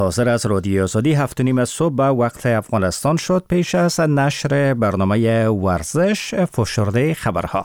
حاضر از رادیو آزادی 7:30 صبح به وقت افغانستان شد. پیش از نشر برنامه ورزش فشرده خبرها.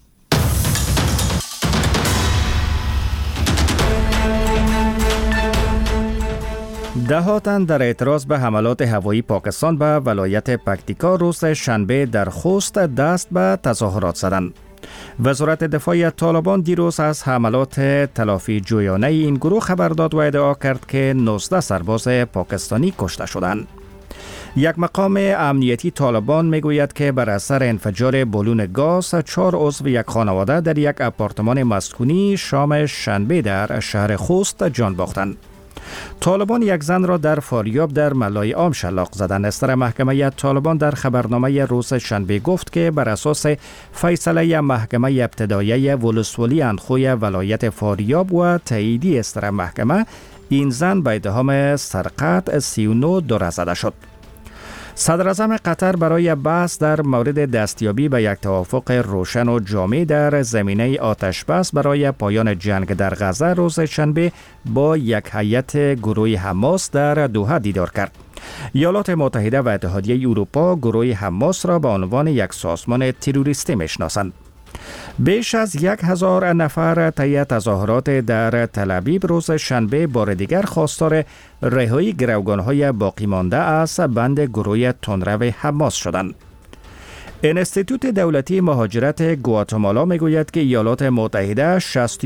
ده‌ها تن در اعتراض به حملات هوایی پاکستان به ولایت پکتیکا روز شنبه در خوست دست به تظاهرات زدند. وزارت دفاع طالبان دیروز از حملات تلافی جویانه این گروه خبر داد و ادعا کرد که 19 سرباز پاکستانی کشته شدند. یک مقام امنیتی طالبان میگوید که بر اثر انفجار بالون گاز 4 عضو یک خانواده در یک آپارتمان مسکونی شام شنبه در شهر خوست جان باختند. طالبان یک زن را در فاریاب در ملای عام شلاق زدند. استر محکمه طالبان در خبرنامه روز شنبه گفت که بر اساس فیصله محکمه ابتدایی ولسوالی اندخوی ولایت فاریاب و تاییدی استر محکمه، این زن به اتهام سرقت 39 دره زده شد. صدر اعظم قطر برای بحث در مورد دستیابی به یک توافق روشن و جامع در زمینه آتش‌بس برای پایان جنگ در غزه روز شنبه با یک هیئت گروه حماس در دوحه دیدار کرد. ایالات متحده و اتحادیه اروپا گروه حماس را به عنوان یک سازمان تروریستی میشناسند. بیش از 1000 نفر طی تظاهرات در تل‌آویو روز شنبه بار دیگر خواستار رهایی گروگان‌های باقی مانده از بند گروه تندرو حماس شدند. انستیتوت دولتی مهاجرت گواتمالا میگوید که ایالات متحده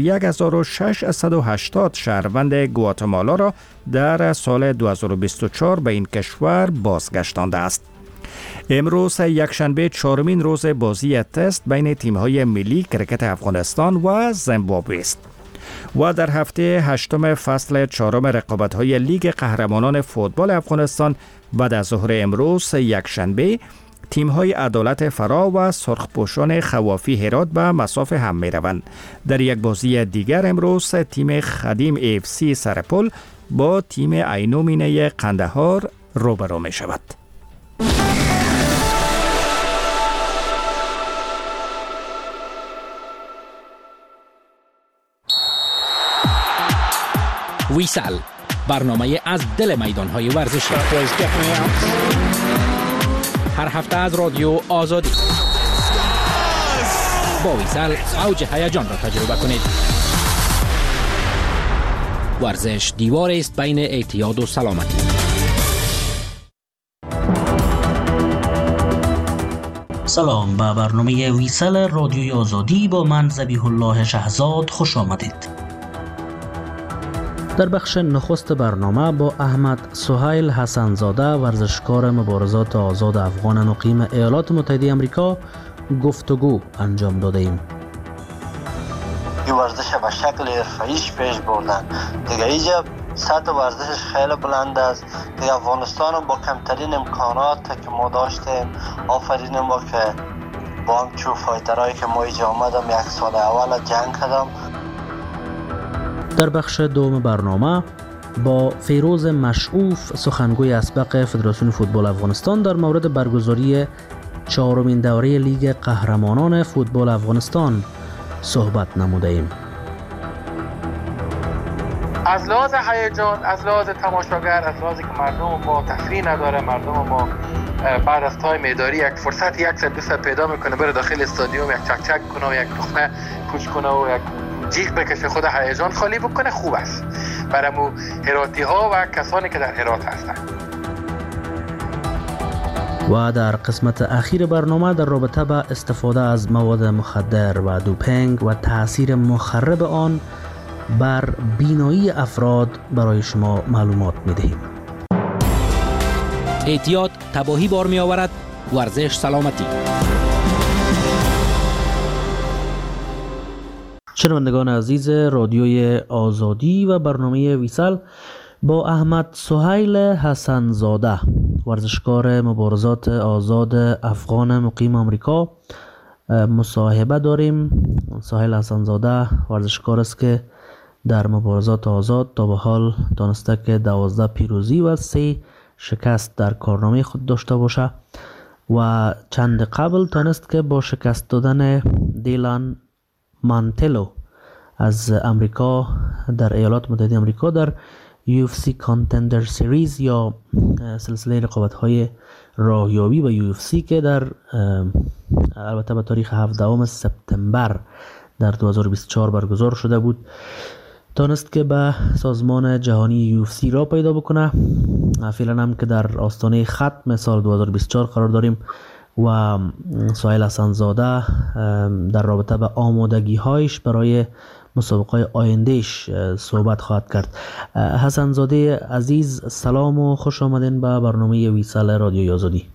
61680 شهروند گواتمالا را در سال 2024 به این کشور بازگشتانده است. امروز یکشنبه 4مین روز بازی تست بین تیم‌های ملی کرکت افغانستان و زیمبابوه است و در هفته 8 فصل 4 رقابت‌های لیگ قهرمانان فوتبال افغانستان بعد از ظهر امروز یکشنبه تیم‌های عدالت فرا و سرخپوشان خوافی هرات به مساف هم می‌روند. در یک بازی دیگر امروز تیم خدیم FC سرپل با تیم عینومینه قندهار روبرو می‌شود. ویسال، برنامه از دل میدان‌های ورزشی، هر هفته از رادیو آزادی. با ویسال اوج هیجان را تجربه کنید. ورزش دیوار است بین اعتیاد و سلامتی. سلام، به برنامه ویسال رادیوی آزادی با من ذبیح الله شهزاد خوش آمدید. در بخش نخست برنامه با احمد سهیل حسنزاده، ورزشکار مبارزات آزاد افغان مقیم ایالات متحده آمریکا، گفتگو انجام داده ایم. این ورزش به شکل حرفه‌ایش پیش بردن دیگه. اینجا سطح ورزشش خیلی بلند است دیگه. افغانستان با کمترین امکانات که ما داشتیم آفرینیم ما که با همچون فایترهایی که ما اینجا آمدم یک سال اول جنگ کردم. در بخش دوم برنامه با فیروز مشعوف، سخنگوی اسبق فدراسیون فوتبال افغانستان، در مورد برگزاری 4مین دوره لیگ قهرمانان فوتبال افغانستان صحبت نموده ایم. از لحاظ هیجان، از لحاظ تماشاگر، از لحاظی که مردم ما تفریح نداره، مردم ما بعد از تایم اداری یک فرصت 100-200 پیدا میکنه بره داخل استادیوم یک چک چک کنه و یک تخمه پوچ کنه و یک جیغ بکشه، خود هیجان خالی بکنه، خوب است برای مو هراتی ها و کسانی که در هرات هستند. و در قسمت اخیر برنامه در رابطه با استفاده از مواد مخدر و دوپینگ و تأثیر مخرب آن بر بینایی افراد برای شما معلومات می‌دهیم. اعتیاد تباهی بار می آورد، ورزش سلامتی. شنوندگان عزیز رادیوی آزادی و برنامه ویسال، با احمد سهیل حسنزاده، ورزشکار مبارزات آزاد افغان مقیم آمریکا، مصاحبه داریم. سهیل حسنزاده ورزشکار است که در مبارزات آزاد تا به حال دانسته که 12 پیروزی و 3 شکست در کارنامه خود داشته باشه و چند قبل تانست که با شکست دادن دیلان مانتلو از امریکا در ایالات متحده آمریکا در UFC Contender Series یا سلسله رقابت‌های راهیابی به UFC که در البته به تاریخ 17 سپتامبر در 2024 برگزار شده بود، تانست که به سازمان جهانی UFC را پیدا بکنه. فعلا هم که در آستانه ختم سال 2024 قرار داریم و سهیل حسن‌زاده در رابطه به آمادگی‌هایش برای مسابقه آیندهش صحبت خواهد کرد. حسن‌زاده عزیز، سلام و خوش آمدین به برنامه ویسال رادیوی آزادی.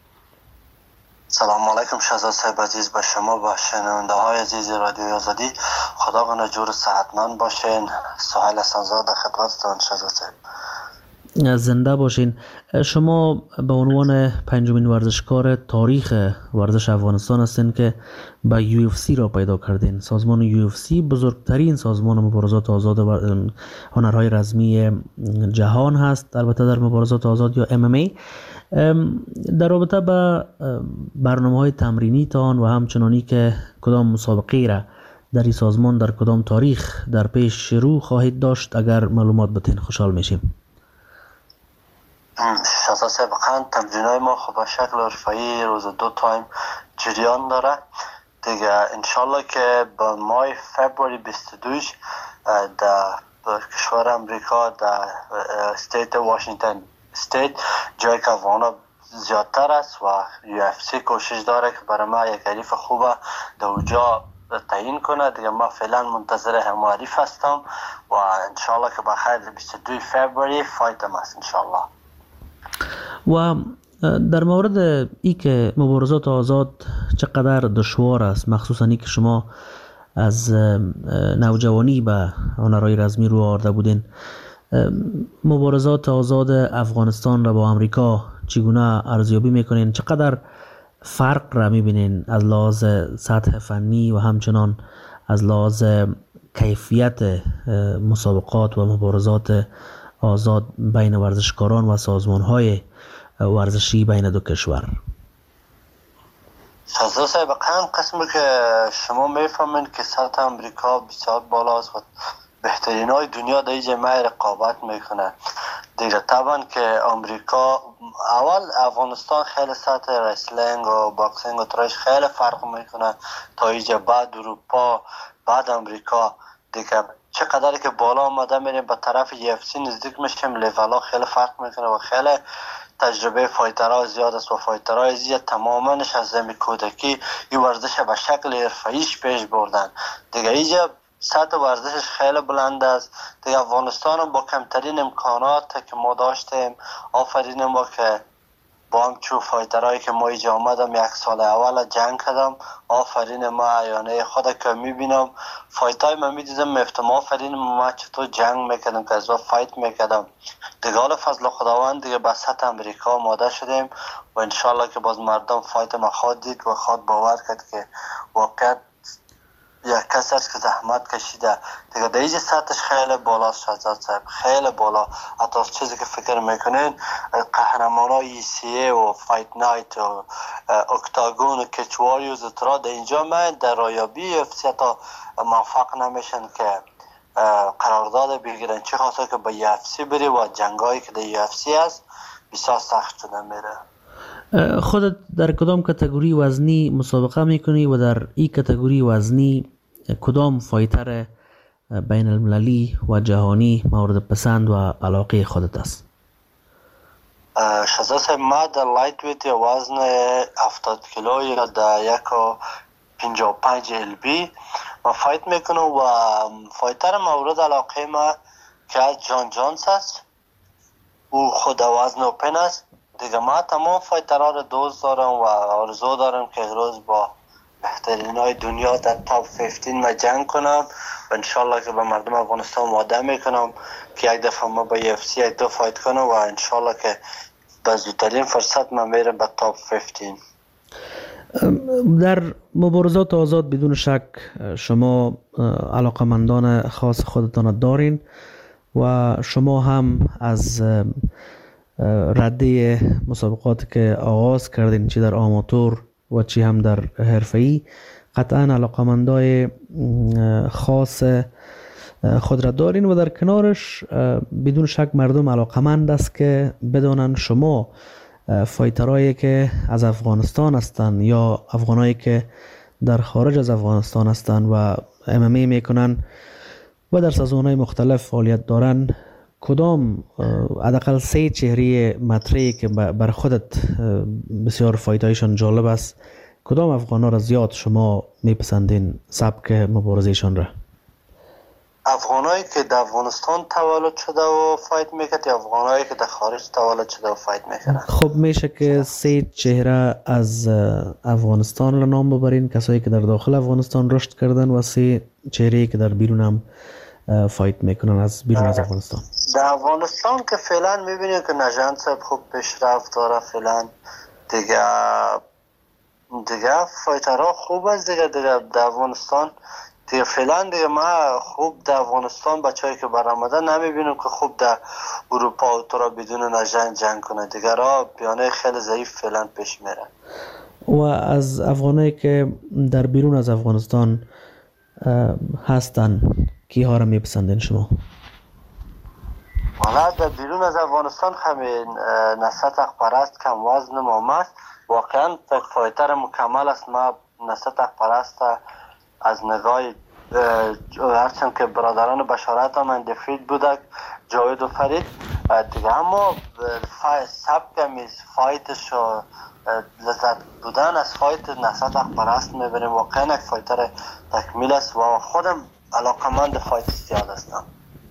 سلام علیکم شهزاد صاحب عزیز، به شما و شنونده های عزیز رادیوی آزادی. خدا کنه جور صحتمند باشین. سهیل حسن‌زاده خدمتتون شهزاد صاحب. زنده باشین. شما به عنوان پنجمین ورزشکار تاریخ ورزش افغانستان هستین که به UFC را پیدا کردین. سازمان UFC بزرگترین سازمان مبارزات آزاد هنرهای رزمی جهان هست، البته در مبارزات آزاد یا MMA. در رابطه به برنامه‌های تمرینی تان و همچنانی که کدام مسابقه را در این سازمان در کدام تاریخ در پیش شروع خواهید داشت، اگر معلومات بدین خوشحال میشیم. شهزاد صاحب، تمرینای ما خب به شکل حرفه‌ای روز 2 تایم جریان داره دیگه. انشالله که به ماه فبروری 22 در کشور امریکا در استیت واشنگتن استیت جای که افغانا زیادتر است و UFC کوشش داره که برای ما یک حریف خوبه در اونجا تعیین کنه دیگه. ما فعلا منتظر هماریف هستم و انشالله که بخیر 22 فبروری فایتم است انشالله. و در مورد ای که مبارزات آزاد چقدر دشوار است، مخصوصا ای که شما از نوجوانی به هنرهای رزمی رو آورده بودین، مبارزات آزاد افغانستان را با امریکا چگونه ارزیابی میکنین؟ چقدر فرق را میبینین از لحاظ سطح فنی و همچنان از لحاظ کیفیت مسابقات و مبارزات آزاد بین ورزشکاران و سازمان‌های ورزشی بین دو کشور؟ شهزاد صاحب، قسمی که شما میفهمین که سطح امریکا بسیار بالاست و بهترین های دنیا در اینجا رقابت میکنه دیگه. طبعا که امریکا اول افغانستان خیلی سطح رسلینگ و باکسینگ و ترش خیلی فرق میکنه تا اینجا، بعد اروپا، بعد امریکا دیگه. چقدر که بالا آمده میریم به طرف UFC نزدیک میشیم، لیولا خیلی فرق میکنه و خیلی تجربه فایترها زیاد است و فایترهای زیاد تماماش از زمین کودکی این ورزش به شکل حرفه‌ایش پیش بردن دیگه. اینجا سطح ورزشش خیلی بلند است دیگه. افغانستان با کمترین امکانات که ما داشتیم، آفرین ما که با همچون فایترهایی که ما اینجا آمدم یک سال اول جنگ کردم، آفرین ما عیانه خود که میبینم فایتای من میدیدم میفتم آفرین ما چطور جنگ میکردم که از با فایت میکردم دیگه. حالا فضل خداوند دیگه به سطح امریکا آماده شدیم و انشالله که باز مردم فایت ما خواهد دید و خواهد باور کرد که واقعا یک کس است که زحمت کشیده دیگه. در اینجا سطحش خیلی بالاست شهزاد صاحب، خیلی بالا. حتی از چیزی که فکر میکنین قهرمان های ECA و فایت نایت و اکتاگون و کچواریوز ترا در اینجا من در رایابی UFC حتی موفق نمیشن که قرارداد بگیرن، چه خاصه که به UFC بری و جنگایی که در UFC هست بسیار سخت شده میره. خودت در کدام کاتگوری وزنی مسابقه میکنی و در این کاتگوری وزنی کدام فایتر بین المللی و جهانی مورد پسند و علاقه خودت است؟ شهزاد صاحب، ما در لایت ویت وزن 70 کیلو یا در 1.55 LB ما فایت میکنم و فایتر مورد علاقه ما که از جان جانس است، او خود وزن اوپن است دیگه. ما تمام فایترها رو دوست دارم و آرزو دارم که روز با بهترین های دنیا در تاپ 15 ما جنگ کنم و انشالله که به مردم افغانستان وعده میکنم که یک دفعه ما با UFC یک دو فایت کنم و انشالله که به زودترین فرصت ما میرم به تاپ 15. در مبارزات آزاد بدون شک شما علاقمندان خاص خودتان دارین و شما هم از رده مسابقاتی که آغاز کردین چی در آماتور و چی هم در حرفه‌ای قطعا علاقمندای خاص خود را دارین و در کنارش بدون شک مردم علاقمند است که بدانند شما فایترهایی که از افغانستان هستند یا افغانایی که در خارج از افغانستان هستند و MMA میکنن و در سازمان‌های مختلف فعالیت دارن، کدام حداقل 3 چهره مطرحی که بر خودت بسیار فایتایشان جالب است، کدام افغانا را زیاد شما میپسندین سبک مبارزهشان را؟ افغانایی که در افغانستان تولد شده و فایت میکرد یا افغانایی که در خارج تولد شده و فایت میکردن؟ خب میشه که 3 چهره از افغانستان را نام ببرین، کسایی که در داخل افغانستان رشد کردن، و 3 چهره‌ای که در بیرون هم فایت میکنن از بیرون از افغانستان. در افغانستان که فعلا میبینیم که نژند صاحب خوب پیشرفت داره، فعلا دیگه فایترها خوب است دیگه در افغانستان دیگه فعلا دیگه ما خوب در افغانستان بچه‌ای که برآمده نمیبینیم که خوب در اروپا و تو بدون نژند جنگ کنه، دیگه را بیانه خیلی ضعیف فعلا پیش میره. و از افغانایی که در بیرون از افغانستان هستن کیها را میپسندین شما؟ والا در بیرون از افغانستان همین نصرت اخپرست کم وزن مامست واقعا فایتر مکمل است. ما نصرت اخپرست از نگاه هرچند که برادران بشارت هم اندفید بوده، جاوید و فرید دیگه، اما سبک فایتش و لذت بودن از فایت نصرت اخپرست میبریم. واقعا یک فایتر تکمیل است و خودم علاقمند فایت زیاد هستم.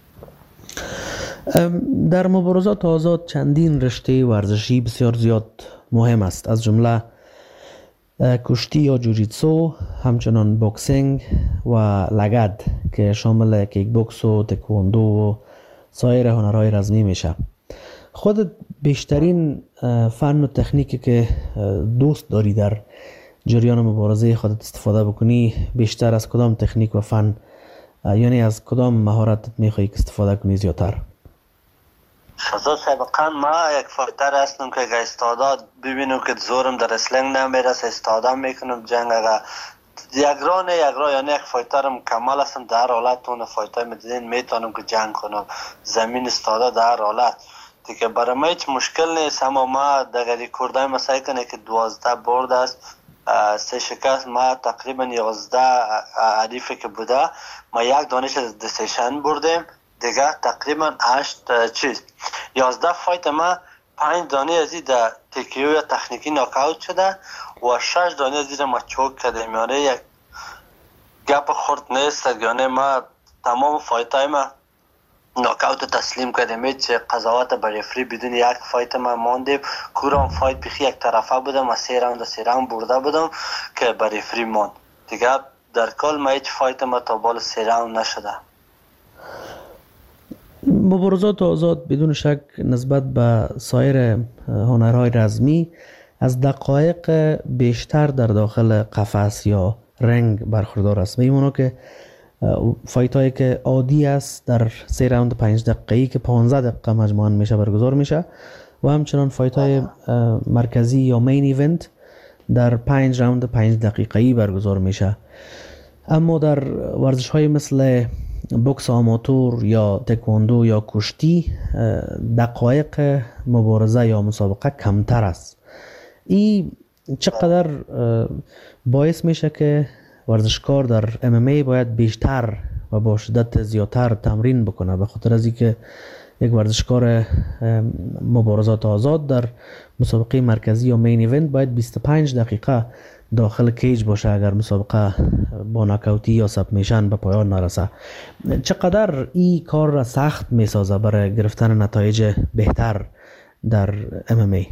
در مبارزات آزاد چندین رشته ورزشی بسیار زیاد مهم است، از جمله کشتی یا جوجیتسو، همچنان بوکسینگ و لگد که شامل کیک بوکس و تکواندو و سایر هنرهای رزمی میشه. خودت بیشترین فن و تکنیکی که دوست داری در جریان مبارزه خودت استفاده بکنی، بیشتر از کدام تکنیک و فن، یعنی از کدام مهارتت میخوایی که استفاده کنی زیادتر؟ شازاد سابقا ما یک فایتر هستم که اگه استعداد ببینم که زورم در رسلینگ نمیرسه استفاده میکنم جنگ، اگه یک را یعنی یک فایتر مکمل هستم در هر حالت اون فایتر میدین میتونم که جنگ کنم زمین استعداد در هر حالت دیگه. برای ما هیچ مشکل نیست، اما ما در ریکوردای ما سعی کنه که 12 برد است، 3 شکست. ما تقریبا 11 حریفی که بوده ما یک دانش دسیشن بردیم دیگه، تقریبا 11 فایت ما 5 دانه ازی در تکیو یا تکنیکی ناکاوت شده و 6 دانه ازی را ما چوک کردیم. یعنی یک گپ خورد نیست، یعنی ما تمام فایت های ما ناکاوت تسلیم کردیم، هیچ قضاوت برای فری بدون یک فایت ما ماندیم. کورام فایت بخی یک طرفه بودم و 3 راوند برده بودم که برای فری ماند دیگه. در کل ما هیچ فایت ما تا بال 3 راوند نشده. مبارزات آزاد بدون شک نسبت به سایر هنرهای رزمی از دقایق بیشتر در داخل قفس یا رنگ برخوردار است. میمونه که فایت هایی که عادی است در 3 راوند 5 دقیقه‌ای که 15 دقیقه مجموعاً میشه برگزار میشه و همچنان فایت های مرکزی یا مین ایونت در 5 راوند 5 دقیقه‌ای برگزار میشه. اما در ورزش های مثل بوکس آماتور یا تکواندو یا کشتی دقایق مبارزه یا مسابقه کمتر است. این چقدر باعث میشه که ورزشکار در MMA باید بیشتر و با شدت زیادتر تمرین بکنه، به خاطر از اینکه یک ورزشکار مبارزات آزاد در مسابقه مرکزی یا مین ایونت باید 25 دقیقه داخل کیج باشه اگر مسابقه با ناکاوتی یا سبمیشن به پایان نرسه. چقدر این کار را سخت میسازه برای گرفتن نتایج بهتر در MMA؟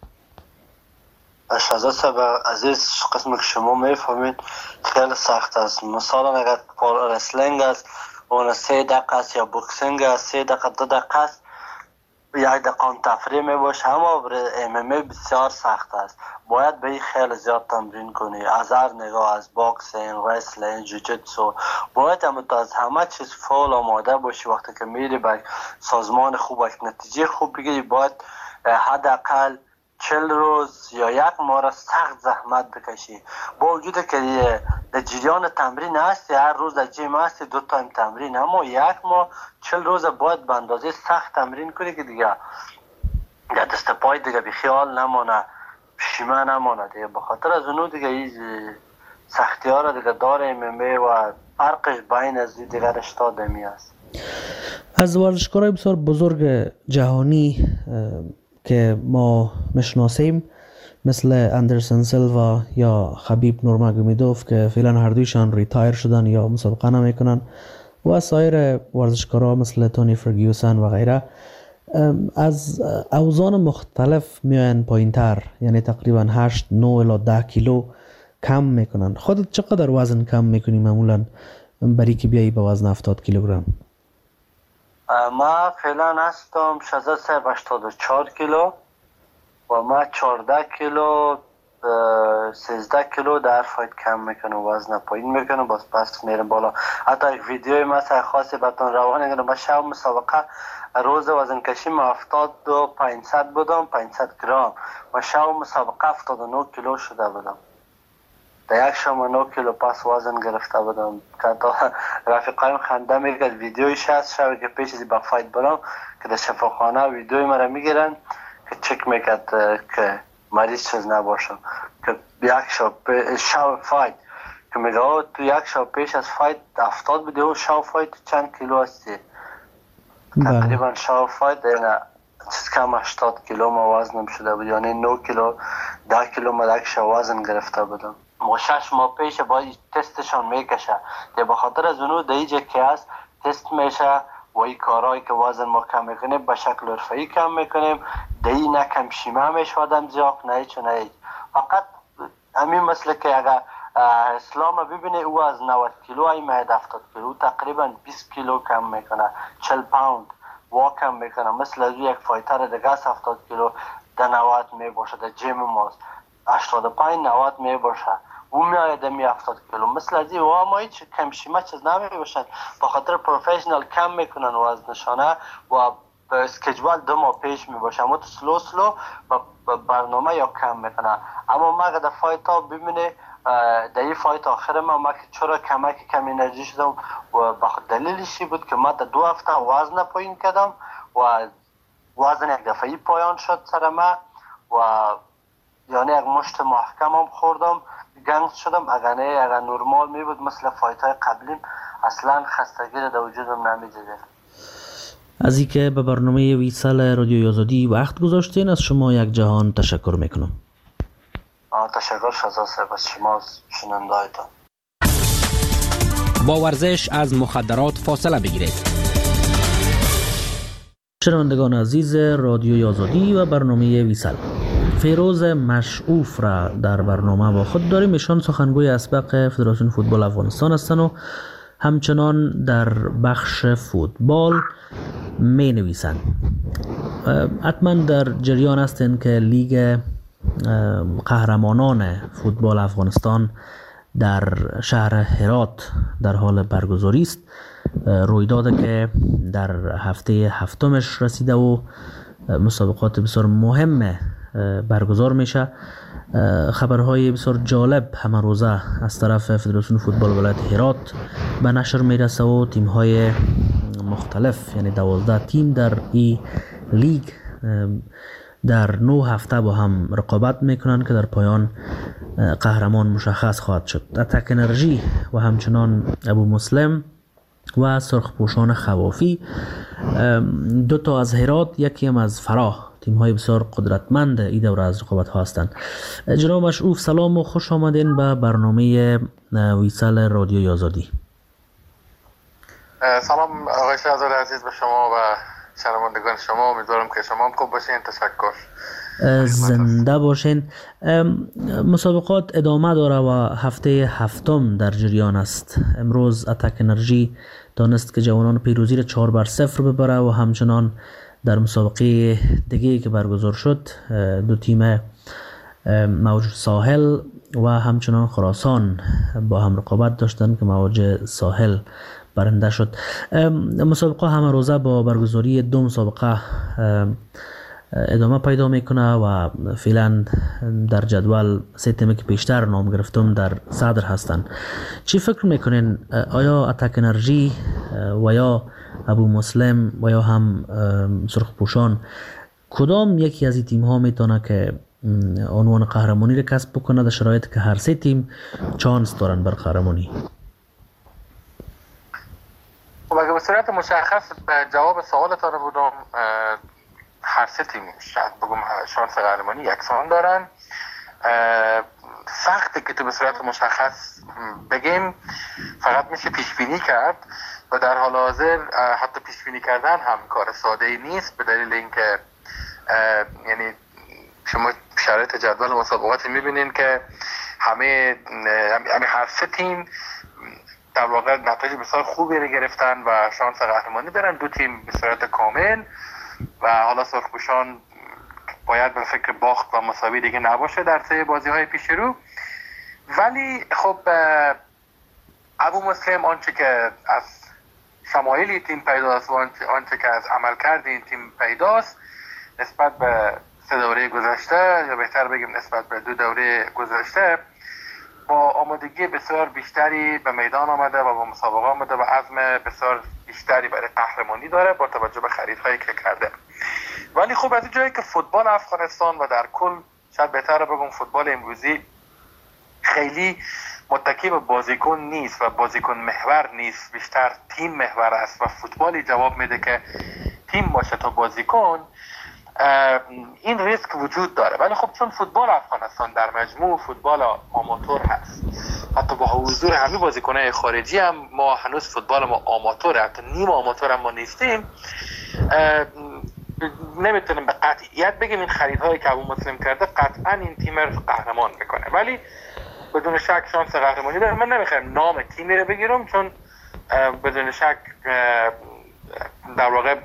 شازاد صاحب عزیز، قسمی که شما میفهمید خیلی سخت است. مثلا اگر رسلینگ است اون 3 دقیقه است یا بوکسینگ است 3 دقیقه 2 دقیقه است، 1 دقیقه هم تفریح میباشه. اما MMA بسیار سخت است، باید به این خیلی زیاد تمرین کنی، از هر نگاه، از باکسینگ، رسلینگ، جوجیتسو. باید هم از همه چیز فول آماده باشی. وقتی که میری به سازمان خوب و نتیجه خوب بگیری باید حداقل 40 روز یا 1 ماه را سخت زحمت بکشی. با وجود که در جریان تمرین هستی، هر روز در جیم هستی 2 تایم تمرین، اما 1 ماه 40 روز باید به اندازه سخت تمرین کنی که دیگه در دست پای دیگه بی خیال نمانه، پشیمه نمانه دیگه. بخاطر از اونو دیگه این سختی ها را دیگه داره MMA و فرقش بین از دیگه رشته دمی است. از ورزشکارای بسیار بزرگ جهانی که ما میشناسیم مثل اندرسن سیلوا یا خبیب نورماگومیدوف که فعلا هر دویشان ریتایر شدن یا مسابقه نمیکنن و سایر ورزشکارا مثل تونی فرگیوسن و غیره از اوزان مختلف میاین پایینتر، یعنی تقریبا 8 9 الی 10 کیلو کم میکنن. خودت چقدر وزن کم میکنی معمولا برای که بیایی به وزن 70 کیلوگرم؟ ما فعلا هستم 684 کیلو و ما 14 کیلو 13 کیلو در فایت کم میکنم، وزن پایین میکنم، باز پس میرم بالا. حتی یک ویدیوی مثلا خاصی بهتون روانه کنم. با شب مسابقه روز وزن کشی ما 7500 بودم، 500 گرم و شب مسابقه 79 کیلو شده بودم. در یک شب 9 کیلو پس وزن گرفته بودم که رفیقایم خنده میگه ویدیویش هست شب که پیش از با فایت برم که در شفاخانه ویدیوی مرا میگیرن که چک میکرد که مریض چیز نباشم، که یک شب فایت که میگه تو یک شب پیش از فایت 70 بودی و شب فایت چند کیلو هستی؟ تقریبا شب فایت یعنی چیز کم 80 کیلو ما وزنم شده بود، یعنی 9 کیلو 10 کیلو ما یک شب وزن گرفته بودم. ما 6 ماه پیش باید تستشان میکشه ده، بخاطر از اونو در اینجا که هست تست میشه و این کارهایی که وزن ما کم میکنیم به شکل حرفه‌ای کم میکنیم. در این نه کم شیمه میشه آدم زیاد نه چون نه، فقط همین مثل که اگر اسلام ببینه او از 90 کیلو ای میاد 70 کیلو تقریبا 20 کیلو کم میکنه، 40 پوند وا کم میکنه. مثل از یک فایتر دیگه 70 کیلو در 90 میباشه، در جیم ماست 85 90 میباشه، او میاد می 70 کیلو. مثل از این و ما هیچ کم شیمه چیز نمیباشن، بخاطر پروفشنال کم میکنن وزنشانه و اسکیجول 2 ماه پیش میباشه، اما تو سلو برنامه یا کم میکنه. اما ما اگر در فایت ها ببینه در این فایت آخر ما که چرا کم انرژی شدم و دلیلش بود که ما در 2 هفته وزن پایین کردم و وزن یک دفعی پایان شد سر ما و یعنی یک مشت محکم هم خوردم، گنگ شدم. اگر نورمال می بود مثل فایت های قبلیم اصلا خستگی در وجودم نمیدیده. از اینکه به برنامه ویسال رادیوی آزادی وقت گذاشتین از شما یک جهان تشکر میکنم. تشکر شزا صاحب از شما شنونده هایتان. با ورزش از مخدرات فاصله بگیرید. شنوندگان عزیز رادیوی آزادی و برنامه ویسال، فیروز مشعوف را در برنامه با خود داریم. ایشان سخنگوی اسبق فدراسیون فوتبال افغانستان هستند و همچنان در بخش فوتبال می نویسند. حتما در جریان هستند که لیگ قهرمانان فوتبال افغانستان در شهر هرات در حال برگزاری است. رویدادی که در هفته هفتمش رسیده و مسابقات بسیار مهم برگزار میشه. خبرهای بسیار جالب همه روزه از طرف فدراسیون فوتبال ولایت هرات به نشر میرسه و تیم‌های مختلف یعنی 12 تیم در این لیگ در 9 هفته با هم رقابت میکنن که در پایان قهرمان مشخص خواهد شد. اتک انرژی و همچنان ابو مسلم و سرخپوشان خوافی، 2 تا از هرات، یکی هم از فراه، تیم های بسیار قدرتمند این دوره از رقابت ها هستند. جناب مشعوف سلام و خوش آمدین به برنامه ویسال رادیوی آزادی. سلام آقای شهزاد عزیز به شما و شنوندگان شما، امیدوارم که شما هم خوب باشین. تشکر، زنده باشین. مسابقات ادامه داره و هفته هفتم در جریان است. امروز اتک انرژی دانست که جوانان پیروزی را 4-0 ببره و همچنان در مسابقه دیگه که برگزار شد 2 تیم موج ساحل و همچنان خراسان با هم رقابت داشتن که موج ساحل برنده شد. مسابقه همه روزه با برگزاری 2 مسابقه ادامه پیدا میکنه و فعلا در جدول 3 تیم که بیشتر نام گرفتم در صدر هستند. چی فکر میکنین آیا اتک انرژی و یا ابو مسلم و یا هم سرخپوشان کدام یکی از این تیم ها میتونه که عنوان قهرمانی را کسب بکنه در شرایطی که هر 3 تیم چانس دارن بر قهرمانی؟ خب اگه به صورت مشخص جواب سوالتان بودم، هر 3 تیم شاید بگم شانس قهرمانی یکسان دارن. سخته که تو به صورت مشخص بگیم، فقط میشه پیش بینی کرد و در حال حاضر حتی پیش بینی کردن هم کار ساده ای نیست، به دلیل اینکه یعنی شما شرایط جدول مسابقات میبینین که همه هر 3 تیم در واقع نتایج بسیار خوبی رو گرفتن و شانس قهرمانی دارن. 2 تیم به صورت کامل و حالا سرخپوشان باید به فکر باخت و مساوی دیگه نباشه در 3 بازی‌های پیش رو. ولی خب ابو مسلم آنچه که از شمایل تیم پیداست و آنچه که از عملکرد این تیم پیداست نسبت به 3 دوره گذشته، یا بهتر بگیم نسبت به 2 دوره گذشته، با آمادگی بسیار بیشتری به میدان آمده و با مسابقه آمده و عزم بسیار بیشتری برای قهرمانی داره با توجه به خریدهایی که کرده. ولی خب از این جایی که فوتبال افغانستان و در کل شاید بهتر بگم فوتبال امروزی خیلی متکی به بازیکن نیست و بازیکن محور نیست، بیشتر تیم محور است و فوتبالی جواب میده که تیم باشه تا بازیکن، این ریسک وجود داره. ولی خب چون فوتبال افغانستان در مجموع فوتبال آماتور هست، حتی با حضور همه بازیکن‌های خارجی هم ما هنوز فوتبال ما آماتوره، حتی نیم آماتور هم ما نیستیم، نمیتونیم به قطعیت بگیم این خریدهایی که ابو مسلم کرده قطعا این تیم رو قهرمان میکنه. ولی بدون شک شانس قهرمانی داره. من نمیخوام نام تیمی رو بگیرم چون بدون شک در واقع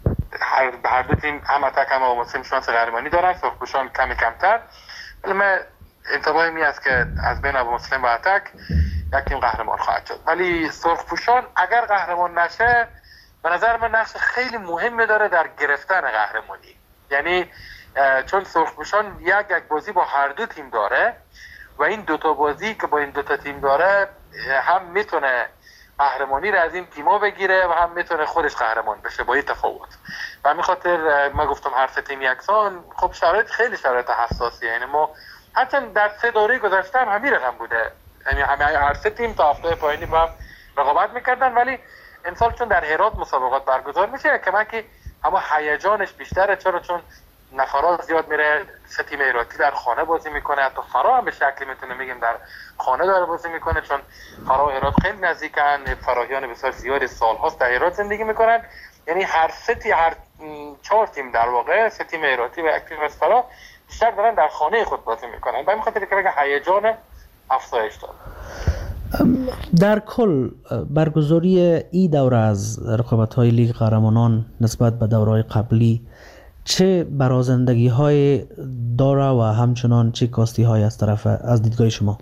هر 2 تیم هم اتک هم ابو مسلم شانس قهرمانی دارن، سرخپوشان کمی کمتر. ولی من انتباهی می است که از بین ابو مسلم و اتک یک تیم قهرمان خواهد شد. ولی سرخپوشان اگر قهرمان نشه به نظر من نقش خیلی مهمی داره در گرفتن قهرمانی، یعنی چون سرخپوشان یک بازی با هر 2 تیم داره و این 2 تا بازی که با این 2 تا تیم داره هم میتونه قهرمانی رو از این تیم‌ها بگیره و هم میتونه خودش قهرمان بشه با این تفاوت. و همین خاطر ما گفتم هر 3 تیم یکسان. خب شرایط خیلی شرایط حساسیه، یعنی ما هرچند در 3 دوره گذشته هم همین رقم بوده، یعنی هر 3 تیم تا هفته پایانی با هم رقابت میکردن، ولی امسال چون در هرات مسابقات برگزار میشه که اما هیجانش بیشتره، چون نفرات زیاد میره. 3 تیم هراتی در خانه بازی میکنه، حتی فرا هم به شکلی میتونه میگیم در خانه داره بازی میکنه، چون فرا و هرات خیلی نزدیکن، فراهیان بسیار زیاد سالهاست در هرات زندگی میکنن. یعنی هر 4 تیم در واقع 3 تیم هراتی و 1 تیم از فرا بیشتر دارن در خانه خود بازی میکنن. به همین خاطر که هیجان افزایش داره. در کل برگزاری این دوره از رقابت‌های لیگ قهرمانان نسبت به دوره‌های قبلی چه برازندگی‌های داره و همچنان چه کاستی‌های از دیدگاه شما؟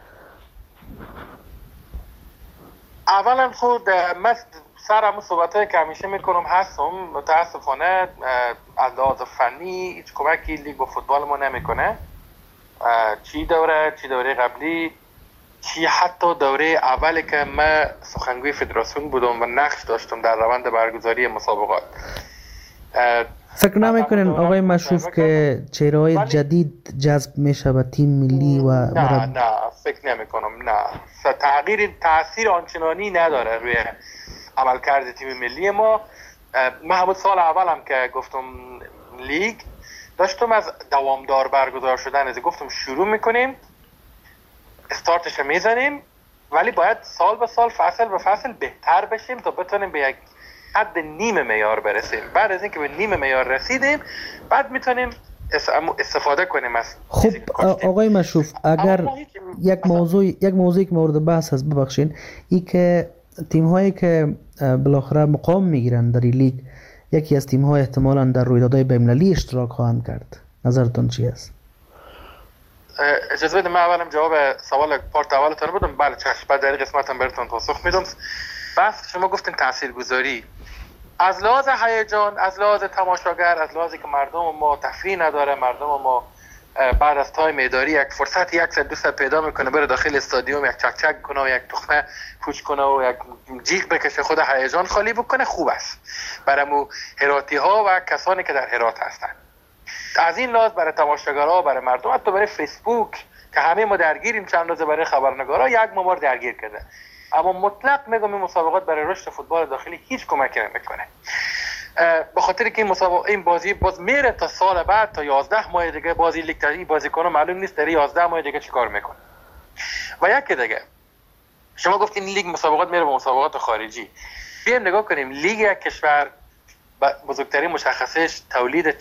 اولا خود من سر همون صحبت‌هایی که همیشه میکنم هستم، متاسفانه از لحاظ فنی هیچ کمکی لیگ با فوتبال ما نمیکنه، چی دوره قبلی، چی حتی دوره اولی که من سخنگوی فدراسیون بودم و نقش داشتم در روند برگزاری مسابقات. فکر نمیکنین آقای مشروف که چهره‌های جدید جذب میشه به تیم ملی و نه فکر نمیکنم، نه تأثیر آنچنانی نداره روی عملکرد تیم ملی ما. من همون سال اولم که گفتم لیگ داشتم از دوامدار برگزار شدن گفتم شروع میکنیم، استارتش میزنیم، ولی باید سال به سال فصل به فصل بهتر بشیم تا بتونیم به یک حد نیم معیار برسیم. بعد از اینکه به نیم معیار رسیدیم بعد میتونیم استفاده کنیم از خب آقای مشروف، اگر یک موضوعی که مورد بحث هست ببخشین، این که تیم هایی که بالاخره مقام میگیرن در این لیگ یکی از تیم های احتمالاً در رویدادهای بین‌المللی اشتراک خواهند کرد، نظرتون چی است؟ اجازه بده من اولم جواب سوال پارت اولتون بدم. بله چشم، بعد در قسمتم براتون پاسخ میدم. بس شما گفتین تاثیرگذاری. از لحاظ هیجان، از لحاظ تماشاگر، از لحاظی که مردم ما تفریح نداره، مردم ما بعد از تایم اداری یک فرصت 100-200 پیدا میکنه بره داخل استادیوم یک چک چک کنه و یک تخمه پوچ کنه و یک جیغ بکشه، خود هیجان خالی بکنه، خوب است برای مو هراتی ها و کسانی که در هرات هستند. از این لحاظ برای تماشاگرها، برای مردم، حتی برای فیسبوک که همه ما درگیریم چند روزه، برای خبرنگارا یک ممار درگیر کرده. اما مطلق میگم این مسابقات برای رشد فوتبال داخلی هیچ کمکی نمیکنه، به خاطر که این بازی باز میره تا سال بعد، تا 11 ماه دیگه بازی لیگ تایی بازیکن‌ها معلوم نیست در 11 ماه دیگه چیکار میکنه. و یک دیگه شما گفتین لیگ مسابقات میره به مسابقات خارجی، بیایم نگاه کنیم لیگ یک کشور بزرگترین مشخصش تولید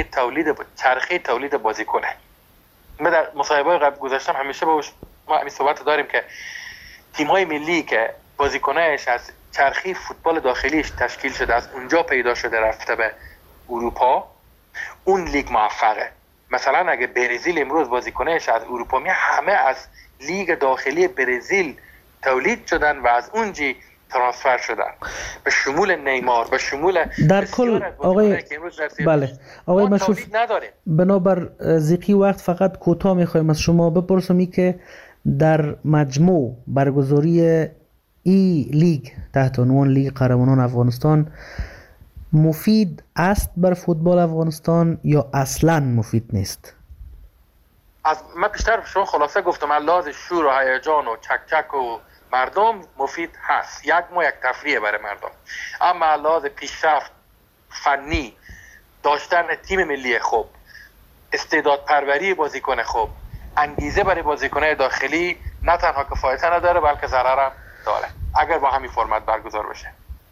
تولید بازیکنه. ما در مصاحبه‌های قبل گذاشتم همیشه ما همین صحبت داریم که تیم‌های ملی که بازیکنایش از چرخه فوتبال داخلیش تشکیل شده، از اونجا پیدا شده رفته به اروپا، اون لیگ موفقه. مثلا اگه برزیل امروز بازیکنایش از اروپا میاد، همه از لیگ داخلی برزیل تولید شدن و از اونجی ترانسفر شدن، به شمول نیمار، به شمول در کل آقای مشروف، بنابر ضیقی وقت فقط کوتاه میخوایم از شما بپرسم که در مجموع برگزاری ای لیگ تحت عنوان لیگ قهرمانان افغانستان مفید است بر فوتبال افغانستان یا اصلا مفید نیست؟ من بیشتر شما خلاصه گفتم، لحاظ شور و هیجان و چک چک و مردم مفید هست، یک تفریح برای مردم. اما لحاظ پیشرفت فنی، داشتن تیم ملی خوب، استعداد پروری بازیکن خوب، انگیزه برای بازیکن‌های داخلی نه تنها که فایده نداره بلکه ضرر هم داره اگر با همین فرمت برگزار بشه.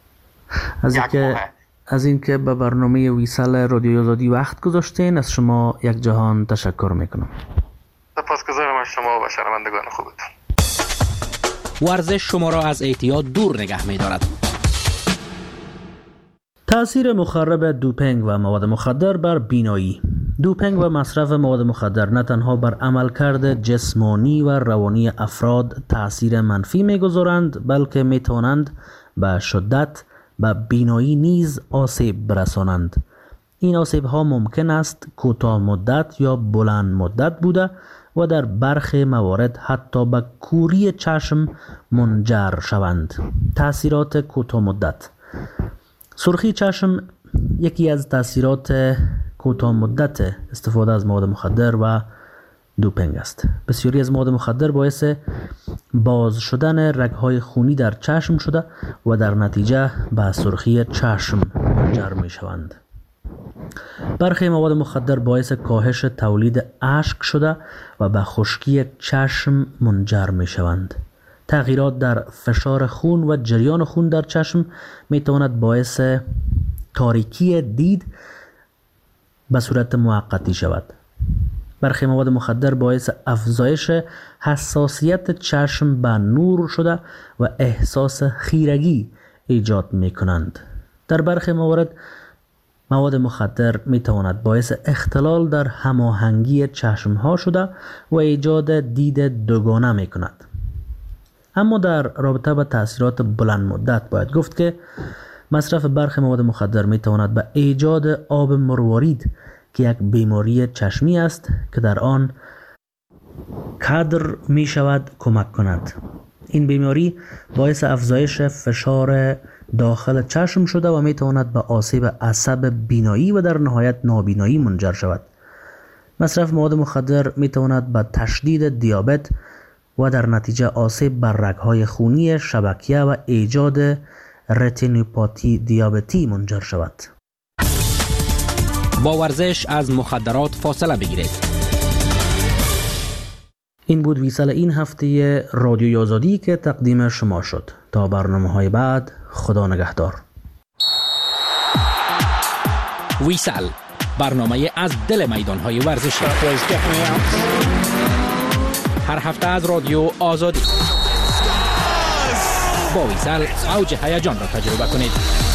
از اینکه به برنامه ویسال رادیوی آزادی وقت گذاشتین، از شما یک جهان تشکر میکنم. سپاسگزارم از شما و شنوندگان خوبتون. ورزش شما را از اعتیاد دور نگه می‌دارد. تأثیر مخرب دوپینگ و مواد مخدر بر بینایی. دوپینگ و مصرف مواد مخدر نه تنها بر عملکرد جسمانی و روانی افراد تأثیر منفی می‌گذارند، بلکه می‌توانند به شدت به بینایی نیز آسیب برسانند. این آسیب‌ها ممکن است کوتاه مدت یا بلند مدت بوده و در برخی موارد حتی به کوری چشم منجر شوند. تأثیرات کوتاه مدت. سرخی چشم یکی از تأثیرات کوتاه مدت استفاده از مواد مخدر و دوپینگ است. بسیاری از مواد مخدر باعث باز شدن رگ‌های خونی در چشم شده و در نتیجه به سرخی چشم منجر می شوند. برخی مواد مخدر باعث کاهش تولید اشک شده و به خشکی چشم منجر می شوند. تغییرات در فشار خون و جریان خون در چشم می تواند باعث تاریکی دید به صورت موقتی شود. برخی مواد مخدر باعث افزایش حساسیت چشم به نور شده و احساس خیرگی ایجاد می کنند. در برخی موارد مواد مخدر می تواند باعث اختلال در هماهنگی چشم ها شده و ایجاد دید دوگانه می کند. اما در رابطه با تأثیرات بلند مدت باید گفت که مصرف برخی مواد مخدر می تواند به ایجاد آب مروارید که یک بیماری چشمی است که در آن کدر می شود کمک کند. این بیماری باعث افزایش فشار داخل چشم شده و می تواند به آسیب عصب بینایی و در نهایت نابینایی منجر شود. مصرف مواد مخدر می تواند به تشدید دیابت و در نتیجه آسیب بر رگ‌های خونی شبکیه و ایجاد رتینوپاتی دیابتی منجر شود. با ورزش از مخدرات فاصله بگیرید. این بود ویسال این هفته رادیوی آزادی که تقدیم شما شد. تا برنامه‌های بعد، خدا نگهدار. ویسال، برنامه از دل میدان‌های ورزشی. هر هفته از رادیو آزادی. با ویسال اوج هیجان را تجربه کنید.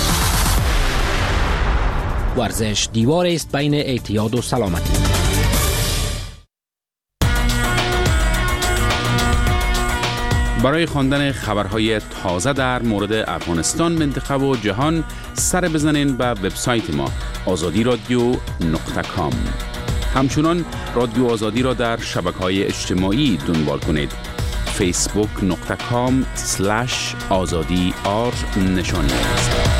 ورزش دیوار است بین اعتیاد و سلامتی. برای خواندن خبرهای تازه در مورد افغانستان، منطقه و جهان سر بزنین به وبسایت ما azadiradio.com. همچنان رادیو آزادی را در شبکه‌های اجتماعی دنبال کنید. facebook.com/azadi_r نشانی است.